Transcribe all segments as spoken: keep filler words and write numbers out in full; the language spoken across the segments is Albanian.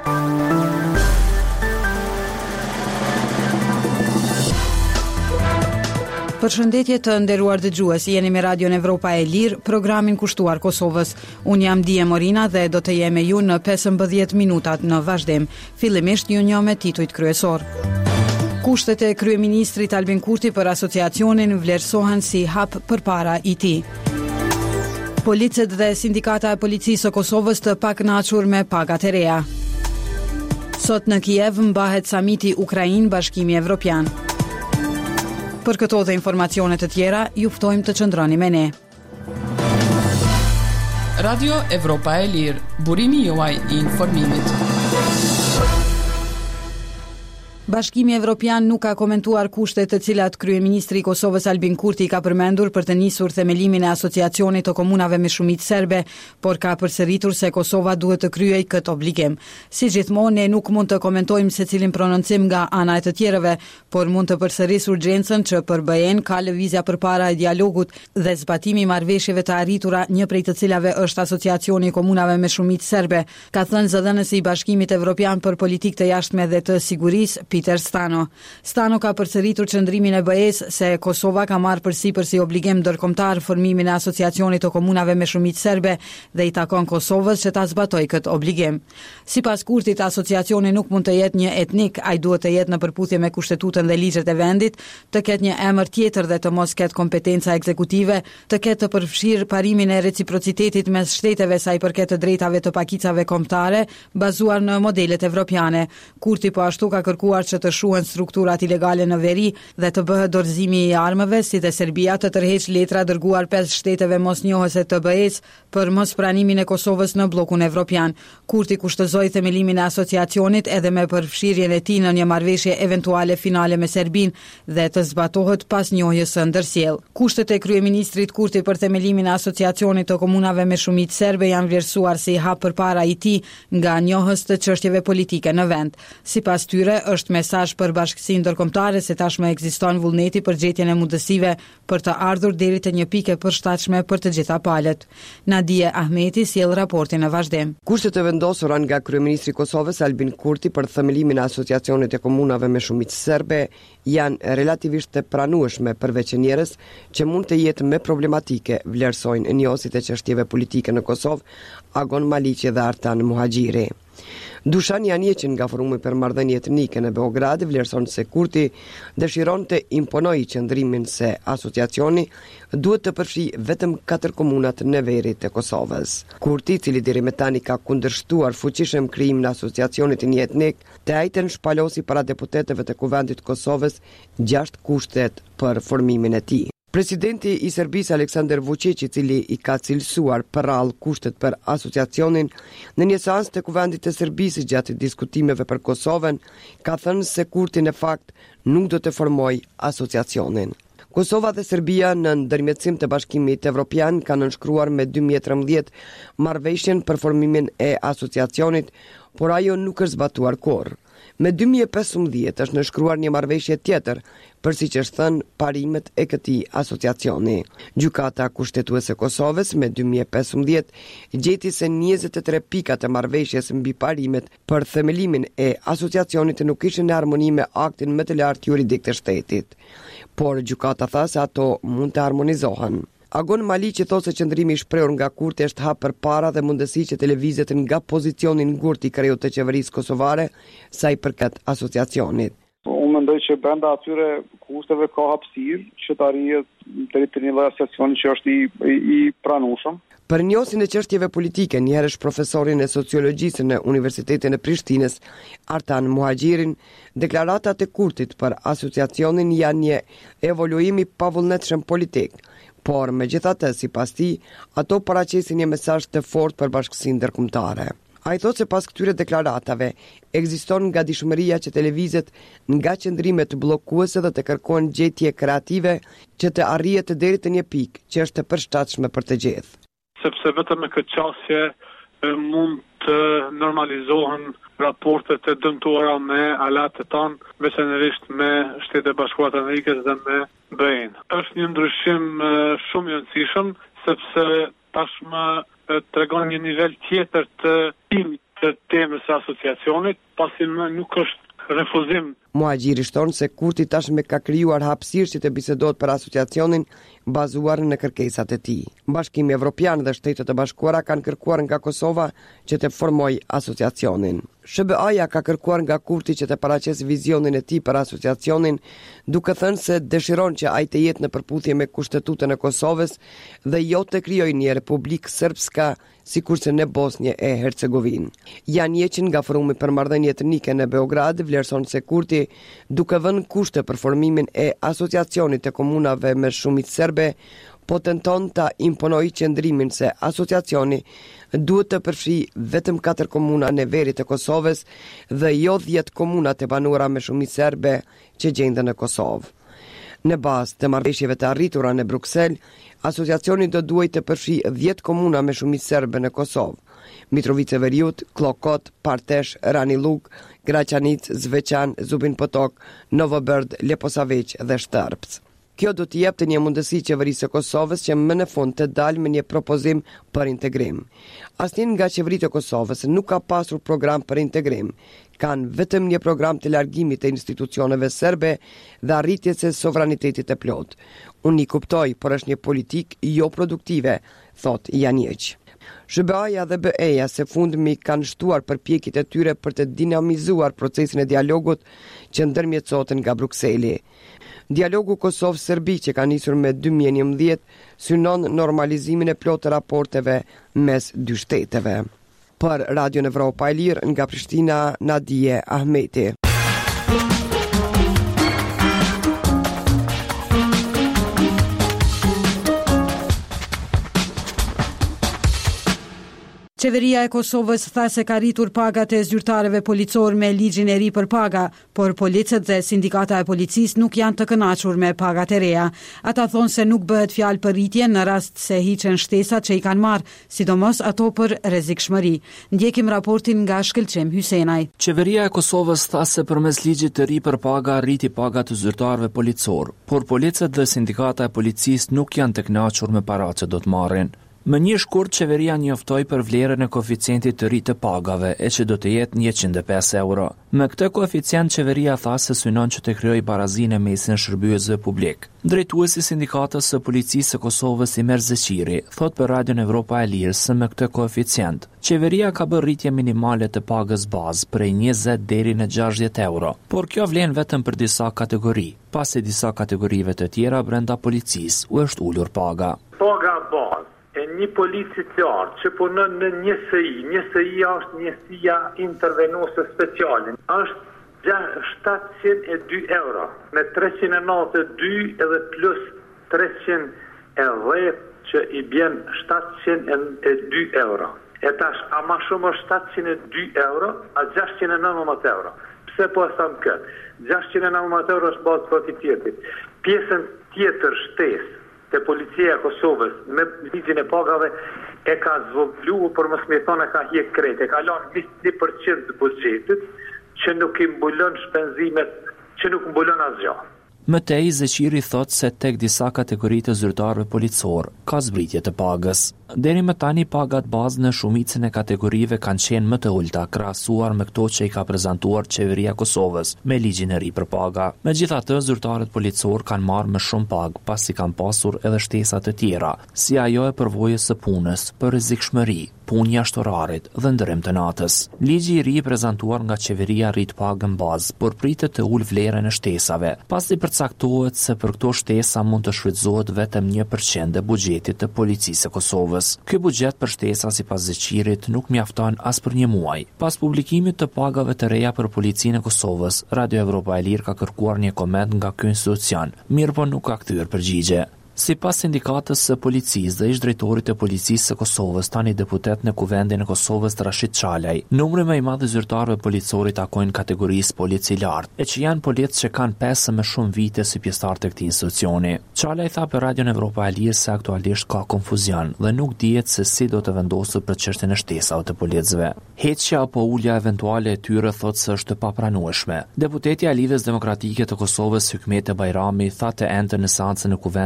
Përshëndetje të nderuar dëgjues, jeni me Radion Evropa e Lirë, programin kushtuar Kosovës. Unë jam Dije Morina dhe do të jem me ju në pesëmbëdhjetë minutat në vazhdim. Fillimisht ju njoh me titujt kryesor. Kushtet e kryeministrit Albin Kurti për asociacionin vlerësohen si hap përpara I Tij. Policët dhe sindikata e policisë së Kosovës të pakënaqur me pagat e reja. Sot në Kiev mbahet samiti Ukrainë-Bashkimi Evropian. Për këto dhe informacione të tjera, ju ftojmë të qëndroni me ne. Radio Evropa e Lirë, burimi juaj I informimit. Bashkimi Evropian nuk ka komentuar kushtet të cilat kryeministri I Kosovës Albin Kurti ka përmendur për të nisur themelimin e asociacionit të komunave me shumicë serbe, por ka përsëritur se Kosova duhet të kryej këtë obligim. Si gjithmonë, ne nuk mund të komentojmë secilin prononcim nga ana e të tjerëve, por mund të përsëris urgjencën që për B E-n ka lëvizja përpara e dialogut dhe zbatimi I marrëveshjeve të arritura, një prej të cilave është asociacioni I komunave me shumicë serbe, ka thënë zëdhënësi I Bashkimit Evropian për politikë të jashtme dhe të sigurisë, Peter Stano. Stano ka përsëritur qëndrimin e B E-s se Kosova ka marrë përsipër si obligim ndërkombëtar formimin e asociacionit të komunave me shumicë serbe dhe I takon Kosovës që ta zbatojë këtë obligim. Sipas Kurtit, asociacioni nuk mund të jetë një etnik, ai duhet të jetë në përputhje me kushtetutën dhe ligjet e vendit, të ketë një emër tjetër dhe të mos ketë kompetenca ekzekutive, të ketë të përfshirë parimin e reciprocitetit mes shteteve sa I përket të drejtave të pakicave kombëtare, bazuar në modelet evropiane. Kurti po ashtu ka kërkuar që të shuhen strukturat ilegale në veri dhe të bëhet dorëzimi I armëve, si dhe Serbia të tërheq letra dërguar pesë shteteve mosnjohëse të B E-s për mos pranimin e Kosovës në bllokun evropian. Kurti kushtozoi themelimin e asociacionit edhe me përfshirjen e tij në një marrëveshje eventuale finale me Serbinë dhe të zbatohet pas njohjes së ndërsjell. Kushtet e kryeministrit Kurti për themelimin e asociacionit të komunave me shumicë serbe janë vlerësuar si hap përpara I tij nga njohës të çështjeve politike në vend. Sipas tyre është mesazh për bashkësinë ndërkombëtare se tashmë ekziston vullneti për gjetjen e mundësive për të ardhur deri te një pikë e përshtatshme për të gjitha palët. Nadije Ahmeti sjell raportin në vazhdim. Kushtet e vendosura nga kryeministri I Kosovës Albin Kurti për themelimin e asociacionit të komunave me shumicë serbe janë relativisht të pranueshme përveç njerëz që mund të jetë me problematike, vlerësojnë njohësit e çështjeve politike në Kosovë, Agon Maliqi dhe Artan Muhaxhiri. Dushan Janieqin nga Forumi për Marrëdhënie Etnike në Beograd vlerëson se Kurti dëshiron të imponojë qëndrimin se asociacioni duhet të përfshijë vetëm katër komunat në veri të Kosovës. Kurti, I cili deri më tani ka kundërshtuar fuqishëm krijimin e asociacionit një etnik, të ajtën shpalosi para deputetëve të Kuvendit të Kosovës gjashtë kushtet për formimin e tij. Presidenti I Serbisë Aleksandar Vučić, I cili I ka cilësuar përrall kushtet për asociacionin në një seancë të Kuvendit të Serbisë gjatë diskutimeve për Kosovën, ka thënë se Kurti në fakt nuk do të formojë asociacionin. Kosova dhe Serbia në ndërmjetësim të Bashkimit Evropian kanë nënshkruar me dy mijë e trembëdhjetë marrëveshjen për formimin e asociacionit, por ajo nuk është zbatuar kurrë. Me dy mijë e pesëmbëdhjetë është nënshkruar një marrëveshje tjetër, për siç është thënë parimet e këtij asociacioni. Gjykata kushtetuese e Kosovës me dy mijë e pesëmbëdhjetë gjeti se njëzet e tre pikat e marrëveshjes mbi parimet për themelimin e asociacionit nuk ishin në harmoni me aktin më të lartë juridik të shtetit, por gjykata tha se ato mund të harmonizohen. Agon Maliqi thotë se qëndrimi I shprehur nga Kurti është hap përpara dhe mundësi që televizet nga pozicioni ngurtë I krejut të qeverisë kosovare sa I përket asociacionit. Unë mendoj që brenda atyre kushteve ka hapësirë që të arrihet deri te një lloj asociacioni që është I, I, I pranueshëm. Për njohësin e çështjeve politike, njëherësh profesorin e sociologjisë në Universitetin e Prishtinës, Artan Muhaxhirin, deklaratat e Kurtit për asociacionin janë një evoluim I pavullnetshëm politik, por megjithatë sipas tij, ato paraqesin një mesazh të fortë për bashkësinë ndërkombëtare. Ai thotë se pas këtyre deklaratave ekziston ngadishmëria që televizet nga qëndrimet bllokuese dhe të kërkojnë gjetje kreative që të arrihet deri te një pikë që është e përshtatshme për të gjithë. Sepse vetëm me këtë qasje mund të normalizohen raportet e dëmtuara me aleat e tanë, veçanërisht me Shtetet e Bashkuara të Amerikës dhe me B E-n. Është një ndryshim shumë I rëndësishëm sepse tashmë tregon një nivel tjetër të timit të temës së asociacionit, pasi më nuk është refuzim. Muhaxhiri shton se Kurti tashmë ka krijuar hapësirë që të bisedohet për asociacionin bazuar në kërkesat e tij. Bashkimi Evropian dhe Shtetet e Bashkuara kanë kërkuar nga Kosova që të formojë asociacionin. S B A-ja ka kërkuar nga Kurti që të paraqesë vizionin e tij për asociacionin, duke thënë se dëshiron që ai të jetë në përputhje me Kushtetutën e Kosovës dhe jo të krijojë një Republikë Srpska sikurse në Bosnjë e Hercegovinë. Jan Jeqin nga Forumi për Marrëdhënie Etnike në Beograd vlerëson se Kurti, duke vënë kushte për formimin e asociacionit të komunave me shumicë serbe, po tenton ta imponojë qëndrimin se asociacioni duhet të përfshijë vetëm katër komuna në veri të Kosovës dhe jo dhjetë komuna të banuara me shumicë serbe që gjenden në Kosovë. Në bazë të marrëveshjeve të arritura në Bruksel, asociacioni do duhet të përfshijë dhjetë komuna me shumicë serbe në Kosovë: Mitrovica Veriut, Klokot, Partesh, Ranilug, Graçanic, Zveçan, Zubin Potok, Novobërd, Leposaveq dhe Shtrpc. Kjo do të jepte një mundësi qeverisë së Kosovës që më në fund të dalë me një propozim për integrim. Asnjë nga qeveritë e Kosovës nuk ka pasur program për integrim. Kanë vetëm një program të largimit të institucioneve serbe dhe arritjes së sovranitetit të plot. Unë i kuptoj, por është një politik jo produktive, thot Janjeq. S B A-ja dhe B E-ja së fundmi kanë shtuar përpjekjet e tyre për të dinamizuar procesin e dialogut që ndërmjetësohet nga Brukseli. Dialogu Kosovë-Serbi që ka nisur me dy mijë e njëmbëdhjetë synon normalizimin e plotë të raporteve mes dy shteteve. Për Radio Evropa e Lirë nga Prishtina, Nadije Ahmeti. Qeveria e Kosovës tha se ka rritur pagat e zyrtarëve policor me ligjin e ri për paga, por policët dhe sindikata e policisë nuk janë të kënaqur me pagat e reja. Ata thonë se nuk bëhet fjalë për rritje në rast se hiqen shtesat që i kanë marrë, sidomos ato për rrezikshmëri. Ndjekim raportin nga Shkëlqim Hysenaj. Qeveria e Kosovës tha se përmes ligjit të ri për paga rriti pagat të zyrtarëve policor, por policët dhe sindikata e policisë nuk janë të kënaqur me paratë që do të marrin. Më një shkurt, qeveria njoftoi për vlerën e koeficientit të ri të pagave, e që do të jetë njëqind e pesë euro. Me këtë koeficient, qeveria tha se synon që të krijojë barazinë e mesin e shërbyesve publik. Drejtuesi i sindikatës së policisë së Kosovës, Imer Zeqiri, thot për Radio Evropa e Lirë se me këtë koeficient, qeveria ka bërë rritje minimale të pagës bazë prej njëzet deri në gjashtëdhjetë euro, por kjo vlen vetëm për disa kategori, pasi disa kategorive të tjera brenda policisë u është ulur paga. Paga bazë e një policiciar që punon në një S I, një S I është njësia intervenuese speciale, është shtatëqind e dy euro, me treqind e nëntëdhjetë e dy edhe plus treqind e dhjetë që i bjen shtatëqind e dy euro. E tash, a ma shumë është shtatëqind e dy euro, a gjashtëqind e nëntëdhjetë euro. Pse po e tham këtë? gjashtëqind e nëntëdhjetë euro është bazë koeficientit. Pjesën tjetër shtesë te policia e Kosovës me ligjin e pagave e ka zvogluar, por mos më thonë ka hiq krejt, e ka lënë njëzet e një përqind të buxhetit që nuk i mbulon shpenzimet, që nuk mbulon asgjë. Mëtej, Zeqiri thot se tek disa kategoritë të zyrtarëve policor ka zbritje të pagës. Deri më tani pagat bazë në shumicën e kategorive kanë qenë më të ulta krahasuar me këto që i ka prezantuar qeveria e Kosovës me ligjin e ri për paga. Megjithatë, zyrtarët policor kanë marrë më shumë pagë pasi kanë pasur edhe shtesa të tjera, si ajo e përvojës së punës, për rrezikshmëri, punë jashtë orarit dhe ndërim të natës. Ligji i ri prezantuar nga qeveria rrit pagën bazë, por pritet të ul vlerën e shtesave, pasi përcaktohet se për këto shtesa mund të shfrytëzohet vetëm një përqind e buxhetit të policisë së Kosovës. Ky buxhet për shtesa sipas Zeqirit nuk mjafton as për një muaj. Pas publikimit të pagave të reja për policinë e Kosovës, Radio Evropa e Lirë ka kërkuar një koment nga ky institucion, mirë po nuk ka kthyer përgjigje. Sipas sindikatës së policisë dhe ish drejtorit të policisë së Kosovës, tani deputet në Kuvendin e Kosovës Rashid Çalaj, numri më i madh i zyrtarëve policorit takojnë kategorisë polici lart, e që janë policë që kanë pesë më shumë vite si pjesëtar të këtij institucioni. Çalaj tha për Radio Evropa e Lirë se aktualisht ka konfuzion dhe nuk dihet se si do të vendoset për çështjen e shtesave të policëve. Heqja apo ulja eventuale e tyre thotë se është e papranueshme. Deputeti i Lidhjes Demokratike të Kosovës Hykmete Bajrami tha të ente në seancën e Kuvendit të Kosovës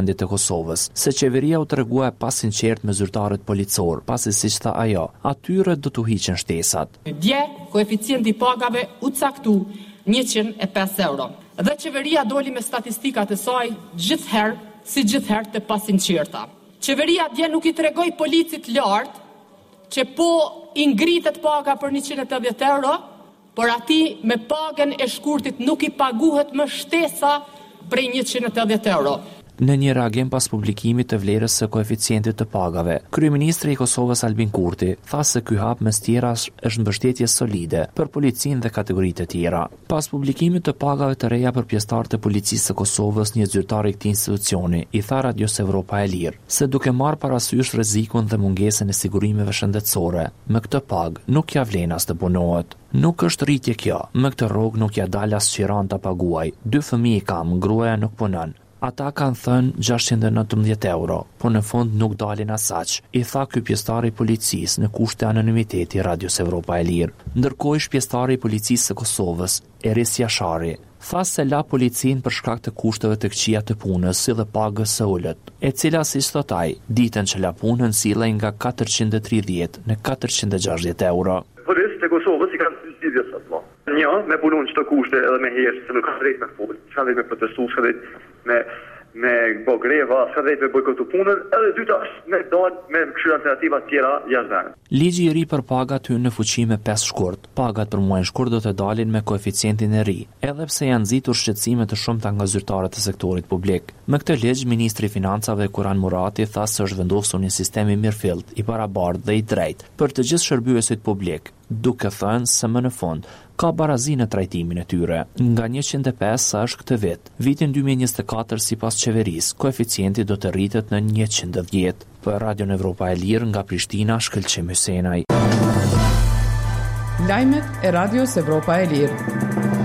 Kosovës, se qeveria u tregua e pasinqert me zyrtarët policor, pasi siç tha ajo, atyre do t'u hiqen shtesat. Dje, koeficienti i pagave u caktu njëqind e pesë euro. Dhe qeveria doli me statistikat e saj gjithherë, si gjithherë të pasinqerta. Qeveria dje nuk i tregoi policit lart që po i ngritet paga për njëqind e tetëdhjetë euro, por ati me pagën e shkurtit nuk i paguhet më shtesa prej njëqind e tetëdhjetë euro. Në një reagim pas publikimit të vlerës së koeficientit të pagave, kryeministri i Kosovës Albin Kurti tha se ky hap mes tjerash është mbështetje solide për policinë dhe kategoritë e tjera. Pas publikimit të pagave të reja për pjesëtarët e policisë së Kosovës, një zyrtar i këtij institucioni i tha Radios Evropa e Lirë se duke marrë parasysh rrezikun dhe mungesën e sigurimeve shëndetësore, me këtë pagë nuk ja vlen as të punohet. Nuk është rritje kjo, me këtë rrogë nuk ja dal as qiran ta paguaj. Dy fëmijë kam, gruaja nuk punon. Ata kanë thënë gjashtëqind e nëntëmbëdhjetë euro, por në fund nuk dalin asaq, i tha ky pjesëtar i policisë në kushte anonimiteti Radios Evropa e Lirë. Ndërkohë ish pjesëtari i policisë së Kosovës, Eris Jashari, tha se la policinë për shkak të kushteve të këqija të punës si dhe pagës së ulët, e cila siç thot ai, ditën që la punën sillej nga katërqind e tridhjetë në katërqind e gjashtëdhjetë euro. Policët e Kosovës i kanë zgjidhje sot më. Një, me punun çdo kushte edhe me herë, se nuk ka drejt me fol, s'ka drejt me protestu, s'ka drejt me me bo greva, s'ka drejt me bojkotu punën, edhe dyta është me dalë me këshir alternativa tjera jashtë. Ligji i ri për pagat hyn në fuqi me pesë shkurt. Pagat për muajin shkurt do të dalin me koeficientin e ri, edhe pse janë nxitur shqetësime të shumta nga zyrtarët e sektorit publik. Me këtë ligj, ministri i Financave Kuran Murati tha se është vendosur një sistem i mirëfillt, i barabartë dhe i drejtë për të gjithë shërbyesit publik, duke thënë se më në fund ka barazi në trajtimin e tyre. Nga njëqind e pesë sa është këtë vit, vitin dy mijë e njëzet e katër sipas qeverisë, koeficienti do të rritet në njëqind e dhjetë. Për Radion Evropa e Lirë nga Prishtina, Shkëlqim Hysenaj. Lajmet e Radios Evropa e Lirë.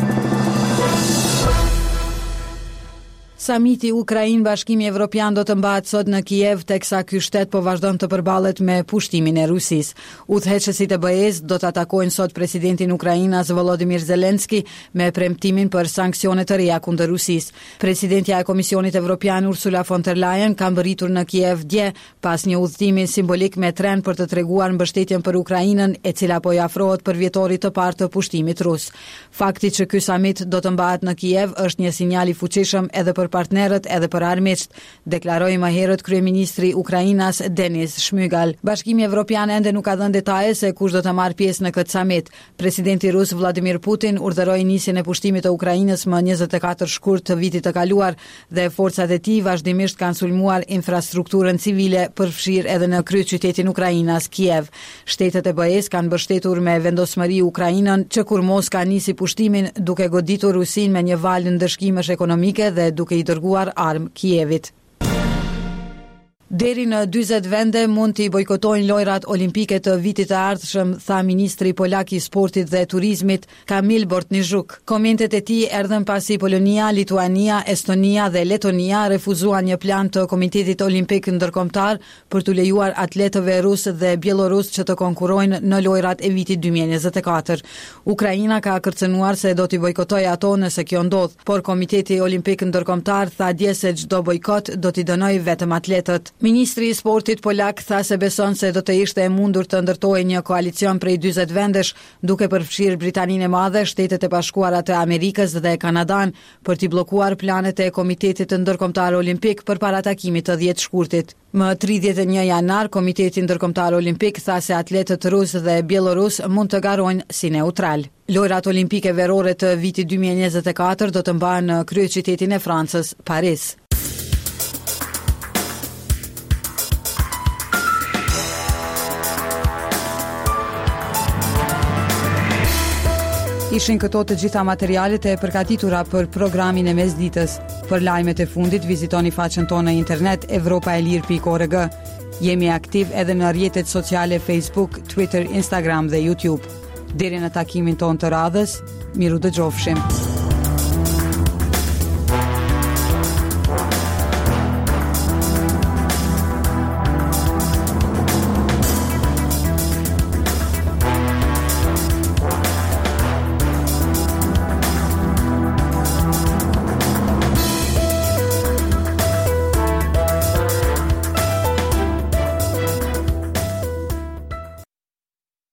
Samiti Ukrainë-Bashkimi Evropian do të mbahet sot në Kiev, teksa ky shtet po vazhdon të përballet me pushtimin e Rusisë. Udhëheqësit e B E-s do të atakojnë sot presidentin Ukrainas Volodymyr Zelenski me premtimin për sanksione të reja kundër Rusisë. Presidentja e Komisionit Evropian Ursula von der Leyen ka mbërritur në Kiev dje pas një udhëtimi simbolik me tren për të treguar mbështetjen për Ukrainën, e cila po i afrohet përvjetorit të parë të pushtimit rus. Fakti që ky samit do të mbahet në Kiev është një sinjal i fuqishëm edhe për partnerët edhe për armiqt, deklaroi më herët kryeministri Ukrainas Denis Shmygal. Bashkimi Evropian ende nuk ka dhënë detaje se kush do të marrë pjesë në këtë samit. Presidenti rus Vladimir Putin urdhëroi nisjen e pushtimit të Ukrainës më njëzet e katër shkurt të vitit të kaluar dhe forcat e tij vazhdimisht kanë sulmuar infrastrukturën civile, përfshirë edhe në kryeqytetin Ukrainas, Kiev. Shtetet e B E-s kanë mbështetur me vendosmëri Ukrainën që kur Moska nisi pushtimin, duke goditur Rusinë me një val ndëshkimesh ekonomike dhe duke i dërguar armë Kievit. Deri në dyzet vende mund t'i bojkotojnë lojrat olimpike të vitit të ardhshëm, tha ministri polak i sportit dhe turizmit Kamil Bortnizhuk. Komentet e tij erdhën pasi Polonia, Lituania, Estonia dhe Letonia refuzuan një plan të Komitetit Olimpik Ndërkombëtar për t'u lejuar atletëve rusë dhe bielorus që të konkurrojnë në lojrat e vitit dy mijë e njëzet e katër. Ukraina ka kërcënuar se do t'i bojkotojë ato nëse kjo ndodh, por Komiteti Olimpik Ndërkombëtar tha dje se çdo bojkot do t'i dënojë vetëm atletët. Ministri i sportit polak tha se beson se do të ishte e mundur të ndërtojë një koalicion prej dyzet vendesh, duke përfshirë Britaninë e Madhe, Shtetet e Bashkuara të Amerikës dhe Kanadan, për t'i bllokuar planet e Komitetit Ndërkombëtar Olimpik përpara takimit të dhjetë shkurtit. Më tridhjetë e një janar, Komiteti Ndërkombëtar Olimpik tha se atletët rusë dhe bielorus mund të garojnë si neutral. Lojrat olimpike verore të vitit dy mijë e njëzet e katër do të mbahen në kryeqytetin e Francës, Paris. Ishin këto të gjitha materialet e përgatitura për programin e mesditës. Për lajmet e fundit, vizitoni faqen tonë në internet evropa e lirë pikë org. Jemi aktiv edhe në rrjetet sociale Facebook, Twitter, Instagram dhe YouTube. Deri në takimin tonë të radhës, miru dëgjofshim.